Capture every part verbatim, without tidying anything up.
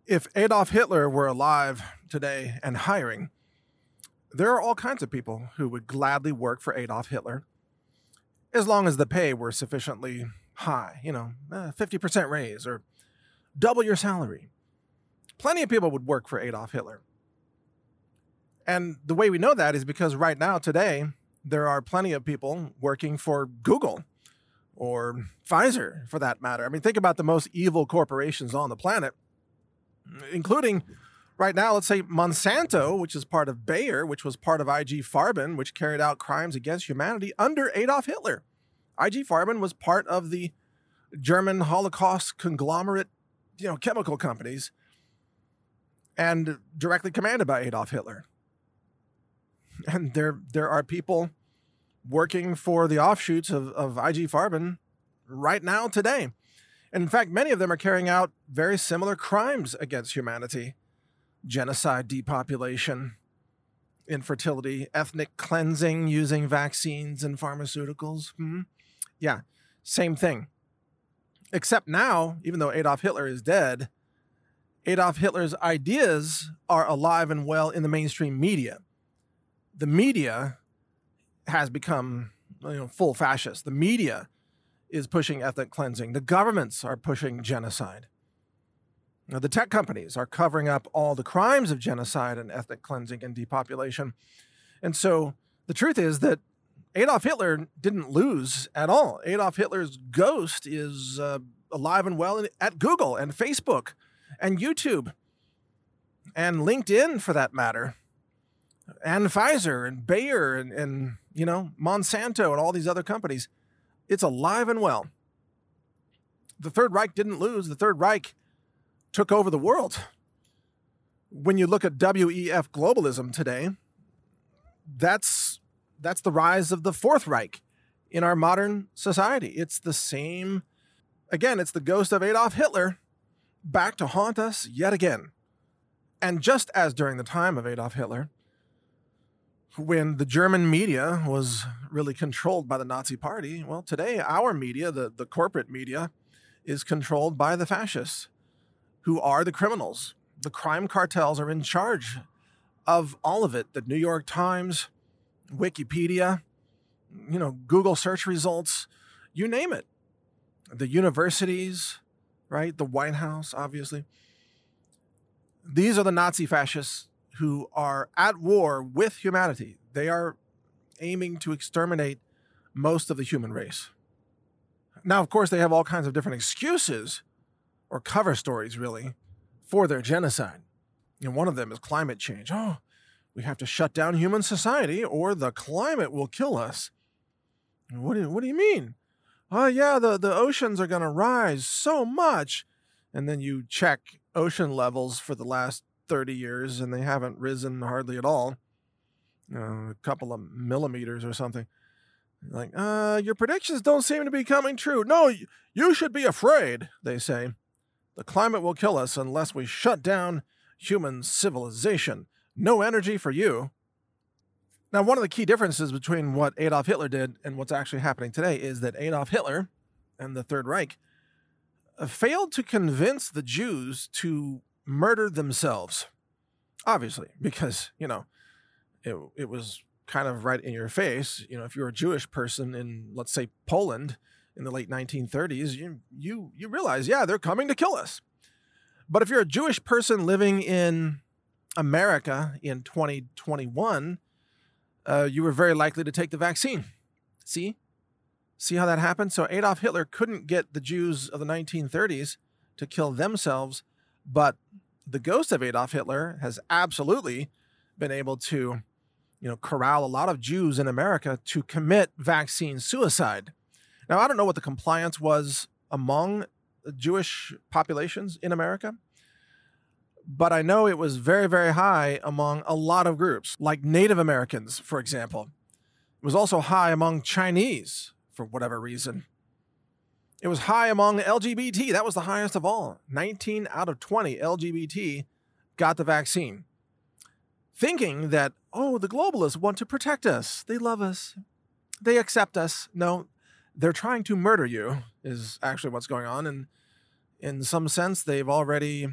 If Adolf Hitler were alive today and hiring, there are all kinds of people who would gladly work for Adolf Hitler as long as the pay were sufficiently high, you know, a fifty percent raise or double your salary. Plenty of people would work for Adolf Hitler. And the way we know that is because right now, today, there are plenty of people working for Google or Pfizer, for that matter. I mean, think about the most evil corporations on the planet, including right now, let's say Monsanto, which is part of Bayer, which was part of I G Farben, which carried out crimes against humanity under Adolf Hitler. I G Farben was part of the German Holocaust conglomerate, you know, chemical companies, and directly commanded by Adolf Hitler. And there, there are people working for the offshoots of, of I G Farben right now today. And in fact, many of them are carrying out very similar crimes against humanity. Genocide, depopulation, infertility, ethnic cleansing using vaccines and pharmaceuticals. Hmm? Yeah, same thing. Except now, even though Adolf Hitler is dead, Adolf Hitler's ideas are alive and well in the mainstream media. The media has become, you know, full fascist. The media is pushing ethnic cleansing. The governments are pushing genocide. Now, the tech companies are covering up all the crimes of genocide and ethnic cleansing and depopulation. And so the truth is that Adolf Hitler didn't lose at all. Adolf Hitler's ghost is uh, alive and well at Google and Facebook and YouTube and LinkedIn, for that matter, and Pfizer and Bayer and, and you know, Monsanto and all these other companies. It's alive and well. The Third Reich didn't lose. The Third Reich took over the world. When you look at W E F globalism today, that's that's the rise of the Fourth Reich in our modern society. It's the same, again, it's the ghost of Adolf Hitler back to haunt us yet again. And just as during the time of Adolf Hitler, when the German media was really controlled by the Nazi Party, well, today our media, the, the corporate media, is controlled by the fascists, who are the criminals. The crime cartels are in charge of all of it. The New York Times, Wikipedia, you know, Google search results, you name it. The universities, right? The White House, obviously. These are the Nazi fascists who are at war with humanity. They are aiming to exterminate most of the human race. Now, of course, they have all kinds of different excuses, or cover stories, really, for their genocide. And one of them is climate change. Oh, we have to shut down human society or the climate will kill us. What do you, what do you mean? Oh, yeah, the, the oceans are going to rise so much. And then you check ocean levels for the last thirty years, and they haven't risen hardly at all. You know, a couple of millimeters or something. Like, uh, your predictions don't seem to be coming true. No, you should be afraid, they say. The climate will kill us unless we shut down human civilization. No energy for you. Now, one of the key differences between what Adolf Hitler did and what's actually happening today is that Adolf Hitler and the Third Reich failed to convince the Jews to murder themselves. Obviously, because, you know, it, it was kind of right in your face. You know, if you're a Jewish person in, let's say, Poland in the late nineteen thirties, you, you, you realize, yeah, they're coming to kill us. But if you're a Jewish person living in America in twenty twenty-one, uh, you were very likely to take the vaccine. See? See how that happened? So Adolf Hitler couldn't get the Jews of the nineteen thirties to kill themselves, but the ghost of Adolf Hitler has absolutely been able to, you know, corral a lot of Jews in America to commit vaccine suicide. Now, I don't know what the compliance was among the Jewish populations in America, but I know it was very, very high among a lot of groups, like Native Americans, for example. It was also high among Chinese, for whatever reason. It was high among L G B T. That was the highest of all. nineteen out of twenty L G B T got the vaccine, thinking that, oh, the globalists want to protect us. They love us. They accept us. No, they're trying to murder you, is actually what's going on. And in some sense, they've already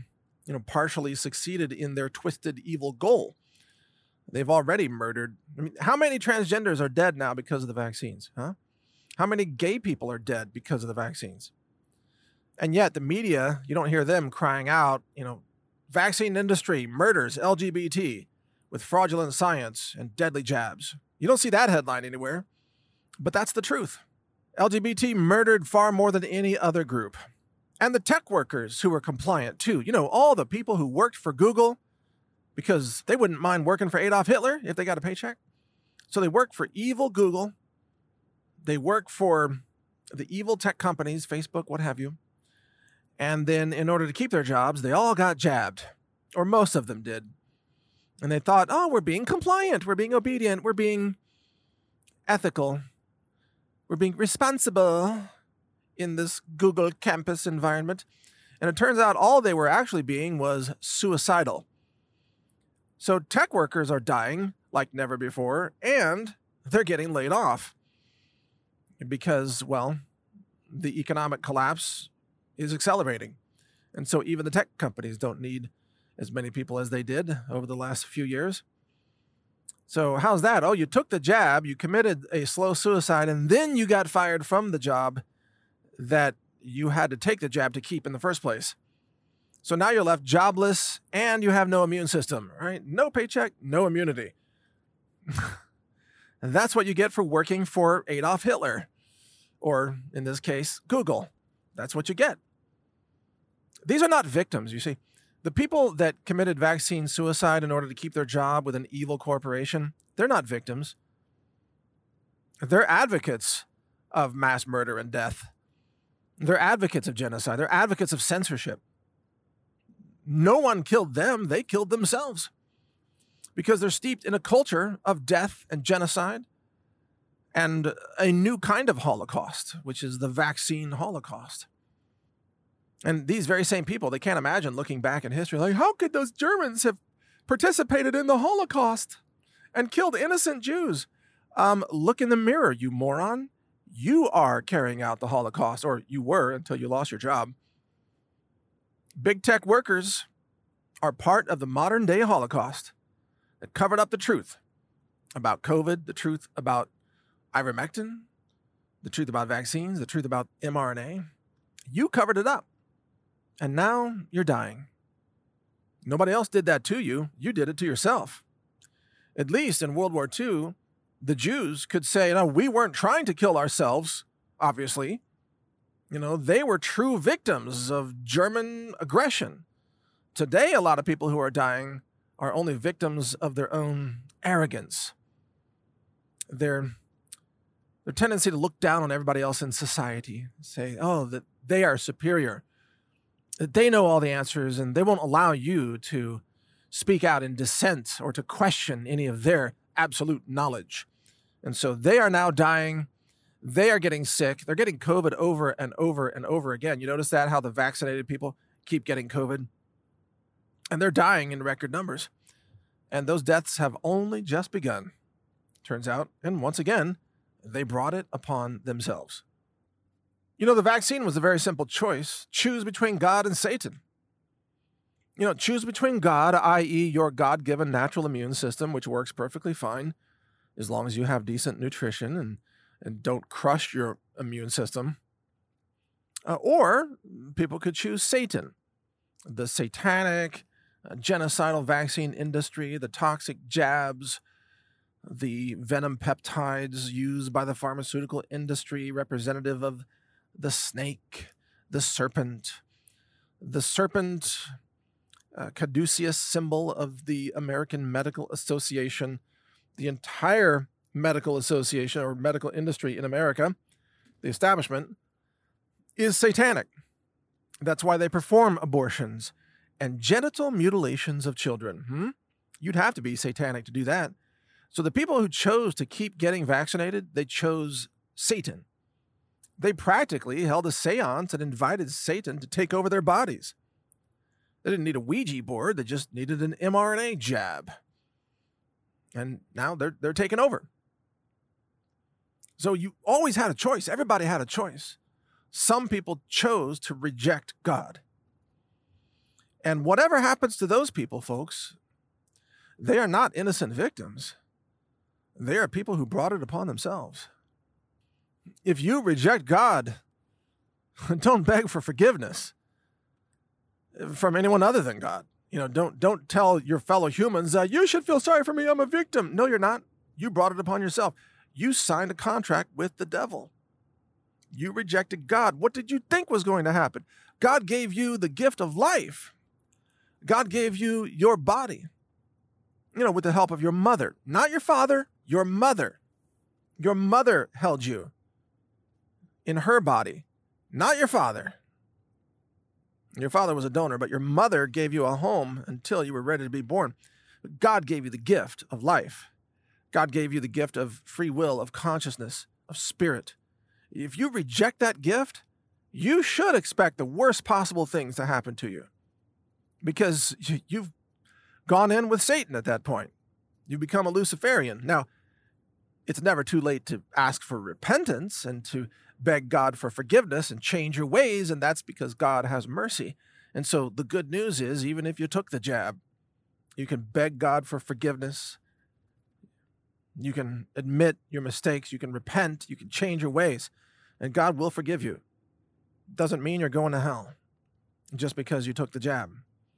you know, partially succeeded in their twisted evil goal. They've already murdered. I mean, how many transgenders are dead now because of the vaccines? Huh? How many gay people are dead because of the vaccines? And yet the media, you don't hear them crying out, you know, vaccine industry murders L G B T with fraudulent science and deadly jabs. You don't see that headline anywhere, but that's the truth. L G B T murdered far more than any other group. And the tech workers who were compliant too. You know, all the people who worked for Google because they wouldn't mind working for Adolf Hitler if they got a paycheck. So they work for evil Google. They work for the evil tech companies, Facebook, what have you. And then in order to keep their jobs, they all got jabbed, or most of them did. And they thought, oh, we're being compliant, we're being obedient, we're being ethical, we're being responsible in this Google campus environment. And it turns out all they were actually being was suicidal. So tech workers are dying like never before, and they're getting laid off because, well, the economic collapse is accelerating. And so even the tech companies don't need as many people as they did over the last few years. So how's that? Oh, you took the jab, you committed a slow suicide, and then you got fired from the job that you had to take the jab to keep in the first place. So now you're left jobless and you have no immune system, right? No paycheck, no immunity. And that's what you get for working for Adolf Hitler, or in this case, Google. That's what you get. These are not victims, you see. The people that committed vaccine suicide in order to keep their job with an evil corporation, they're not victims. They're advocates of mass murder and death. They're advocates of genocide. They're advocates of censorship. No one killed them. They killed themselves because they're steeped in a culture of death and genocide and a new kind of Holocaust, which is the vaccine Holocaust. And these very same people, they can't imagine looking back in history like, how could those Germans have participated in the Holocaust and killed innocent Jews? Um, look in the mirror, you moron. You are carrying out the Holocaust, or you were until you lost your job. Big tech workers are part of the modern day Holocaust that covered up the truth about COVID, the truth about ivermectin, the truth about vaccines, the truth about mRNA. You covered it up. And now you're dying. Nobody else did that to you. You did it to yourself. At least in World War Two, the Jews could say, no, we weren't trying to kill ourselves, obviously. You know, they were true victims of German aggression. Today, a lot of people who are dying are only victims of their own arrogance. Their, their tendency to look down on everybody else in society, say, oh, that they are superior. They know all the answers, and they won't allow you to speak out in dissent or to question any of their absolute knowledge. And so they are now dying. They are getting sick. They're getting COVID over and over and over again. You notice that, how the vaccinated people keep getting COVID? And they're dying in record numbers. And those deaths have only just begun, turns out. And once again, they brought it upon themselves. You know, the vaccine was a very simple choice. Choose between God and Satan. You know, choose between God, that is your God-given natural immune system, which works perfectly fine as long as you have decent nutrition and, and don't crush your immune system. Uh, or people could choose Satan, the satanic, uh, genocidal vaccine industry, the toxic jabs, the venom peptides used by the pharmaceutical industry, representative of the snake, the serpent, the serpent, uh, caduceus symbol of the American Medical Association, the entire medical association or medical industry in America, the establishment, is satanic. That's why they perform abortions and genital mutilations of children. Hmm? You'd have to be satanic to do that. So the people who chose to keep getting vaccinated, they chose Satan. They practically held a seance and invited Satan to take over their bodies. They didn't need a Ouija board. They just needed an mRNA jab. And now they're, they're taking over. So you always had a choice. Everybody had a choice. Some people chose to reject God. And whatever happens to those people, folks, they are not innocent victims. They are people who brought it upon themselves. If you reject God, don't beg for forgiveness from anyone other than God. You know, don't don't tell your fellow humans, uh, you should feel sorry for me, I'm a victim. No, you're not. You brought it upon yourself. You signed a contract with the devil. You rejected God. What did you think was going to happen? God gave you the gift of life. God gave you your body, you know, with the help of your mother, not your father, your mother. Your mother held you in her body, not your father. Your father was a donor, but your mother gave you a home until you were ready to be born. God gave you the gift of life. God gave you the gift of free will, of consciousness, of spirit. If you reject that gift, you should expect the worst possible things to happen to you, because you've gone in with Satan at that point. You become a Luciferian. Now, it's never too late to ask for repentance and to beg God for forgiveness and change your ways, and that's because God has mercy. And so the good news is, even if you took the jab, you can beg God for forgiveness. You can admit your mistakes. You can repent. You can change your ways, and God will forgive you. Doesn't mean you're going to hell just because you took the jab.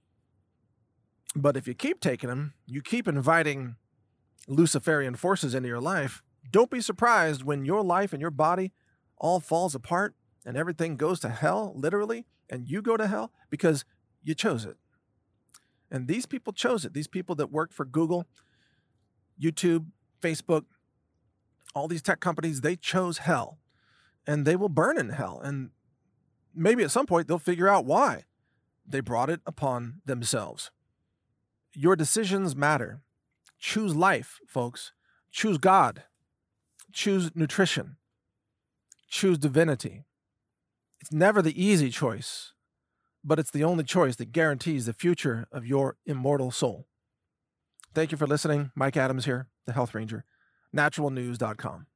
But if you keep taking them, you keep inviting Luciferian forces into your life, don't be surprised when your life and your body all falls apart and everything goes to hell, literally, and you go to hell because you chose it. And these people chose it. These people that work for Google, YouTube, Facebook, all these tech companies, they chose hell, and they will burn in hell. And maybe at some point they'll figure out why. They brought it upon themselves. Your decisions matter. Choose life, folks. Choose God. Choose nutrition. Choose divinity. It's never the easy choice, but it's the only choice that guarantees the future of your immortal soul. Thank you for listening. Mike Adams here, the Health Ranger, natural news dot com.